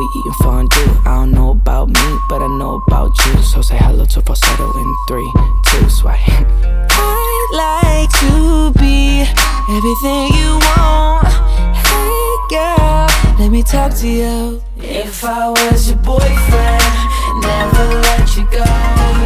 we eating fondue. I don't know about me, but I know about you. So say hello to falsetto in 3, 2, sway. I'd like to be everything you want. Hey girl, let me talk to you. If I was your boyfriend, never let you go.